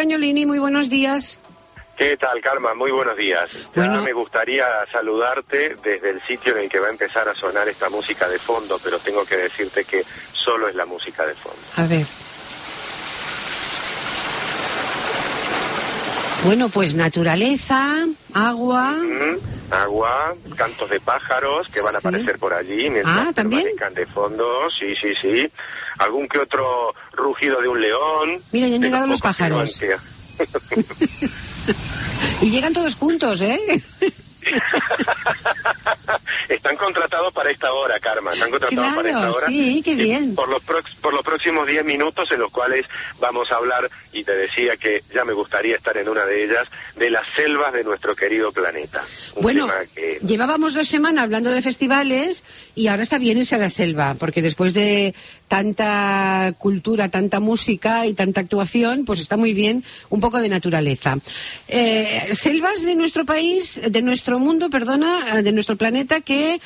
Cagnolini, muy buenos días. ¿Qué tal, Karma? Muy buenos días. Ya me gustaría saludarte desde el sitio en el que va a empezar a sonar esta música de fondo, pero tengo que decirte que solo es la música de fondo. A ver. Bueno, pues naturaleza, agua... Agua, cantos de pájaros que van a aparecer por allí mientras permanezcan de fondo, sí. Algún que otro rugido de un león. Mira, ya han llegado los pájaros. Y llegan todos juntos, ¿eh? Están contratados para esta hora, Karma. Están contratados para esta hora. Sí, qué bien. Por los próximos 10 minutos en los cuales vamos a hablar, y te decía que ya me gustaría estar en una de ellas, de las selvas de nuestro querido planeta. Bueno, llevábamos 2 semanas hablando de festivales y ahora está bien irse a la selva, porque después de tanta cultura, tanta música y tanta actuación, pues está muy bien un poco de naturaleza. Selvas de nuestro país, de nuestro mundo, de nuestro planeta, que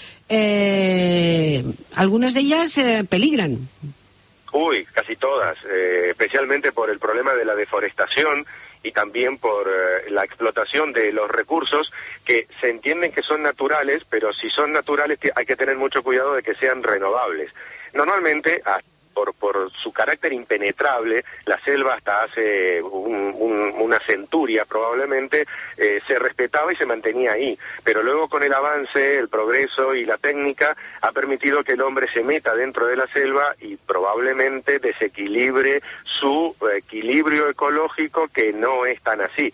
algunas de ellas peligran. Uy, casi todas, especialmente por el problema de la deforestación y también por la explotación de los recursos que se entienden que son naturales, pero si son naturales hay que tener mucho cuidado de que sean renovables. Normalmente, por su carácter impenetrable, la selva hasta hace una centuria probablemente se respetaba y se mantenía ahí, pero luego con el avance, el progreso y la técnica ha permitido que el hombre se meta dentro de la selva y probablemente desequilibre su equilibrio ecológico, que no es tan así.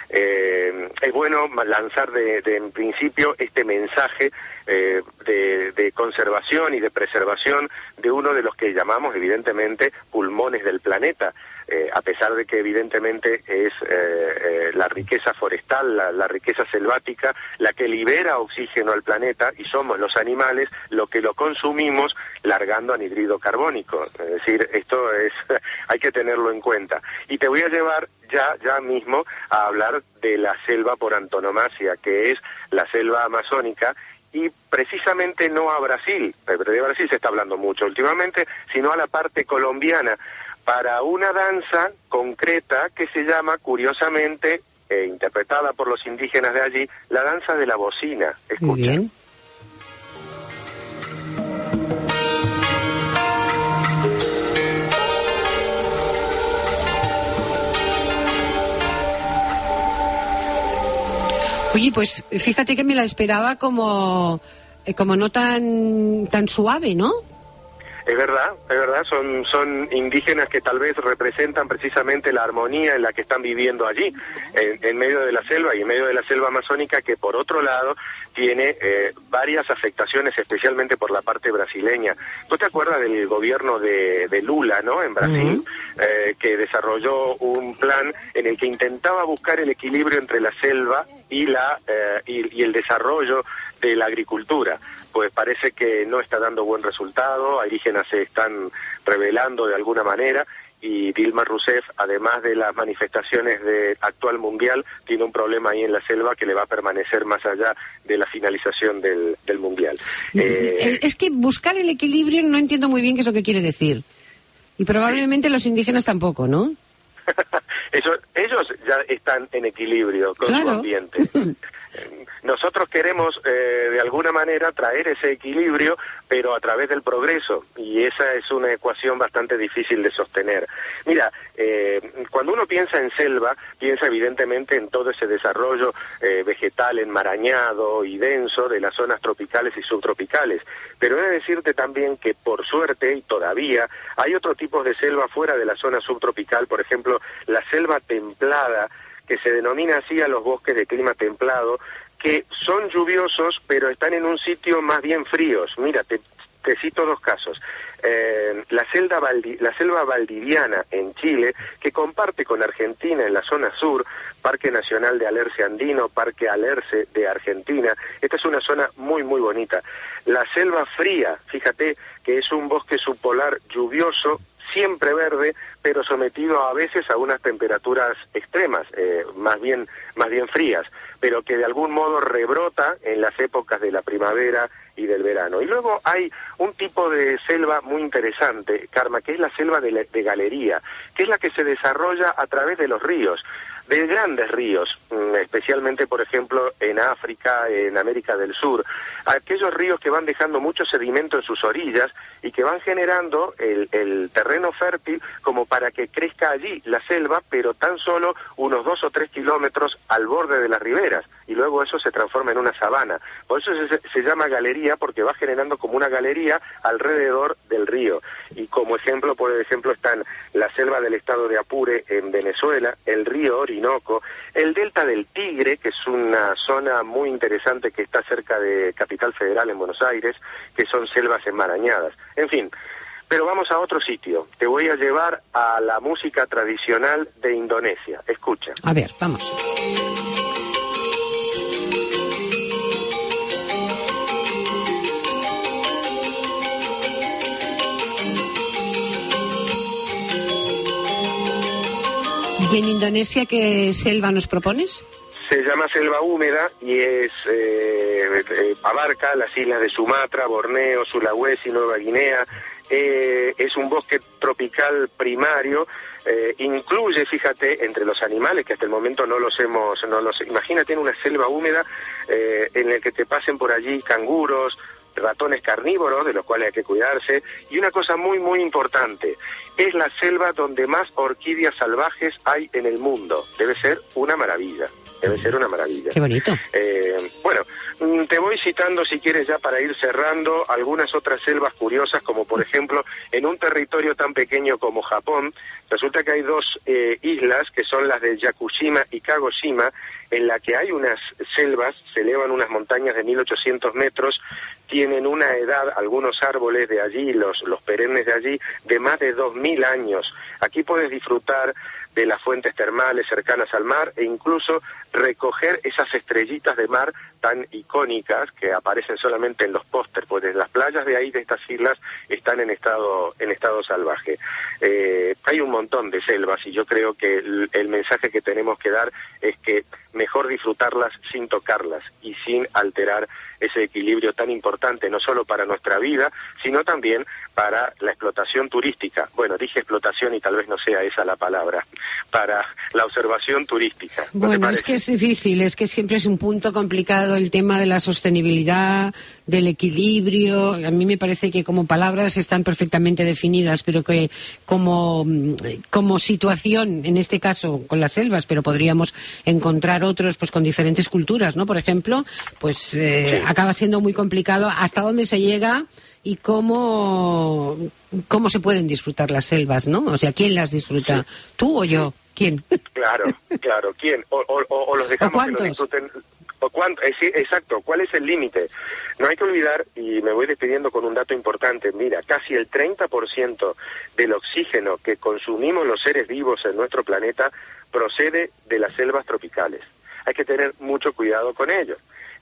Es bueno lanzar en principio este mensaje de conservación y de preservación de uno de los que llamamos evidentemente pulmones del planeta, a pesar de que evidentemente es la riqueza forestal, la riqueza selvática, la que libera oxígeno al planeta, y somos los animales lo que lo consumimos largando anhídrido carbónico. Es decir, esto es hay que tenerlo en cuenta. Y te voy a llevar ya mismo a hablar de la selva por antonomasia, que es la selva amazónica, y precisamente no a Brasil, de Brasil se está hablando mucho últimamente, sino a la parte colombiana, para una danza concreta que se llama, curiosamente, interpretada por los indígenas de allí, la danza de la bocina. Escucha. Muy bien. Oye, pues fíjate que me la esperaba como no tan suave, ¿no? Es verdad, son indígenas que tal vez representan precisamente la armonía en la que están viviendo allí, en medio de la selva, y en medio de la selva amazónica, que por otro lado tiene varias afectaciones, especialmente por la parte brasileña. ¿Tú te acuerdas del gobierno de Lula, ¿no?, en Brasil? Que desarrolló un plan en el que intentaba buscar el equilibrio entre la selva y el desarrollo de la agricultura. Pues parece que no está dando buen resultado, indígenas se están rebelando de alguna manera, y Dilma Rousseff, además de las manifestaciones del actual mundial, tiene un problema ahí en la selva que le va a permanecer más allá de la finalización del mundial. Es que buscar el equilibrio no entiendo muy bien qué es lo que quiere decir. Y probablemente los indígenas tampoco, ¿no? Ellos ya están en equilibrio con su ambiente. Nosotros queremos de alguna manera traer ese equilibrio, pero a través del progreso, y esa es una ecuación bastante difícil de sostener. Mira, cuando uno piensa en selva, piensa evidentemente en todo ese desarrollo vegetal enmarañado y denso de las zonas tropicales y subtropicales, pero he de decirte también que por suerte y todavía hay otro tipo de selva fuera de la zona subtropical, por ejemplo la selva templada, que se denomina así a los bosques de clima templado, que son lluviosos, pero están en un sitio más bien fríos. Mira, te cito 2 casos. La selva valdiviana en Chile, que comparte con Argentina en la zona sur, Parque Nacional de Alerce Andino, Parque Alerce de Argentina. Esta es una zona muy, muy bonita. La selva fría, fíjate que es un bosque subpolar lluvioso, siempre verde, pero sometido a veces a unas temperaturas extremas, más bien frías, pero que de algún modo rebrota en las épocas de la primavera y del verano. Y luego hay un tipo de selva muy interesante, Karma, que es la selva de galería, que es la que se desarrolla a través de los ríos, de grandes ríos, especialmente, por ejemplo, en África, en América del Sur, aquellos ríos que van dejando mucho sedimento en sus orillas y que van generando el terreno fértil como para que crezca allí la selva, pero tan solo unos 2 o 3 kilómetros al borde de las riberas, y luego eso se transforma en una sabana. Por eso se llama galería, porque va generando como una galería alrededor del río. Y como ejemplo, por ejemplo, están la selva del estado de Apure en Venezuela, el río Orinoco, el delta del Tigre, que es una zona muy interesante que está cerca de Capital Federal en Buenos Aires, que son selvas enmarañadas. En fin, pero vamos a otro sitio. Te voy a llevar a la música tradicional de Indonesia. Escucha. A ver, vamos. ¿Y en Indonesia qué selva nos propones? Se llama selva húmeda y abarca las islas de Sumatra, Borneo, Sulawesi, Nueva Guinea. Es un bosque tropical primario. Incluye, fíjate, entre los animales que hasta el momento imagínate en una selva húmeda en la que te pasen por allí canguros, ratones carnívoros, de los cuales hay que cuidarse, y una cosa muy muy importante, es la selva donde más orquídeas salvajes hay en el mundo. Debe ser una maravilla. Qué bonito. Bueno, te voy citando, si quieres, ya para ir cerrando, algunas otras selvas curiosas, como por ejemplo, en un territorio tan pequeño como Japón, resulta que hay 2 islas, que son las de Yakushima y Kagoshima, en la que hay unas selvas, se elevan unas montañas de 1800 metros, tienen una edad, algunos árboles de allí, los perennes de allí, de más de 2000 años. Aquí puedes disfrutar de las fuentes termales cercanas al mar e incluso recoger esas estrellitas de mar tan icónicas que aparecen solamente en los pósters, pues las playas de ahí, de estas islas, están en estado salvaje. Hay un montón de selvas y yo creo que el mensaje que tenemos que dar es que mejor disfrutarlas sin tocarlas y sin alterar ese equilibrio tan importante, no solo para nuestra vida, sino también para la explotación turística. Bueno, dije explotación y tal vez no sea esa la palabra, para la observación turística. ¿No bueno, es que es difícil, es que siempre es un punto complicado el tema de la sostenibilidad, del equilibrio. A mí me parece que como palabras están perfectamente definidas, pero que como situación, en este caso con las selvas, pero podríamos encontrar otros pues con diferentes culturas, ¿no? Por ejemplo, pues acaba siendo muy complicado hasta dónde se llega y cómo se pueden disfrutar las selvas, ¿no? O sea, ¿quién las disfruta? ¿Tú o yo? ¿Quién? Claro, ¿quién? O los dejamos que lo disfruten. Sí, exacto, ¿cuál es el límite? No hay que olvidar, y me voy despidiendo con un dato importante, mira, casi el 30% del oxígeno que consumimos los seres vivos en nuestro planeta procede de las selvas tropicales. Hay que tener mucho cuidado con ello.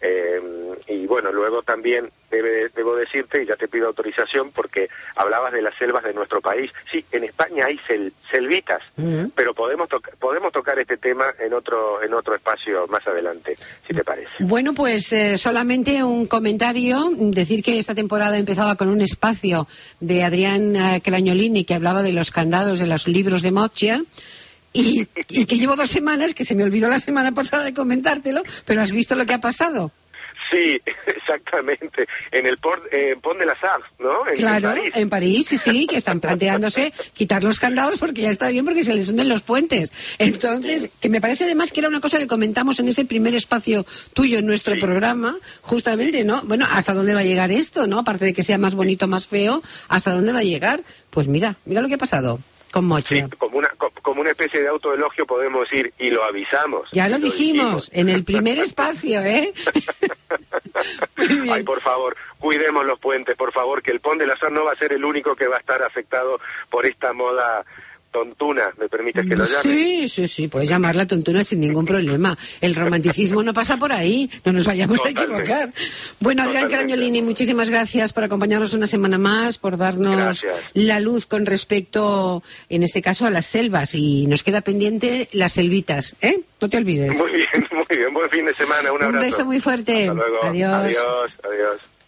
Y bueno, luego también debo decirte, y ya te pido autorización, porque hablabas de las selvas de nuestro país. Sí, en España hay selvitas, pero podemos tocar este tema en otro espacio más adelante, si te parece. Bueno, pues solamente un comentario, decir que esta temporada empezaba con un espacio de Adrián Cragnolini que hablaba de los candados de los libros de Moccia. Y que llevo 2 semanas, que se me olvidó la semana pasada de comentártelo, pero ¿has visto lo que ha pasado? Sí, exactamente. En el Pont de la Sarthe, ¿no? Claro, en París, sí, que están planteándose quitar los candados porque ya está bien, porque se les hunden los puentes. Entonces, que me parece además que era una cosa que comentamos en ese primer espacio tuyo en nuestro programa, justamente, ¿no? Bueno, ¿hasta dónde va a llegar esto, no? Aparte de que sea más bonito, más feo, ¿hasta dónde va a llegar? Pues mira lo que ha pasado con Moccia. Sí, como una especie de autoelogio podemos ir y lo avisamos. Ya lo dijimos en el primer espacio, ¿eh? Ay, por favor, cuidemos los puentes, por favor, que el Pont de la Sarthe no va a ser el único que va a estar afectado por esta moda tontuna, ¿me permites que lo llame? Sí, puedes llamarla tontuna sin ningún problema. El romanticismo no pasa por ahí, no nos vayamos a equivocar. Bueno, Adrián Crañolini, muchísimas gracias por acompañarnos una semana más, por darnos la luz con respecto, en este caso, a las selvas. Y nos queda pendiente las selvitas, ¿eh? No te olvides. Muy bien, buen fin de semana, un abrazo. Un beso muy fuerte. Hasta luego. Adiós. Adiós.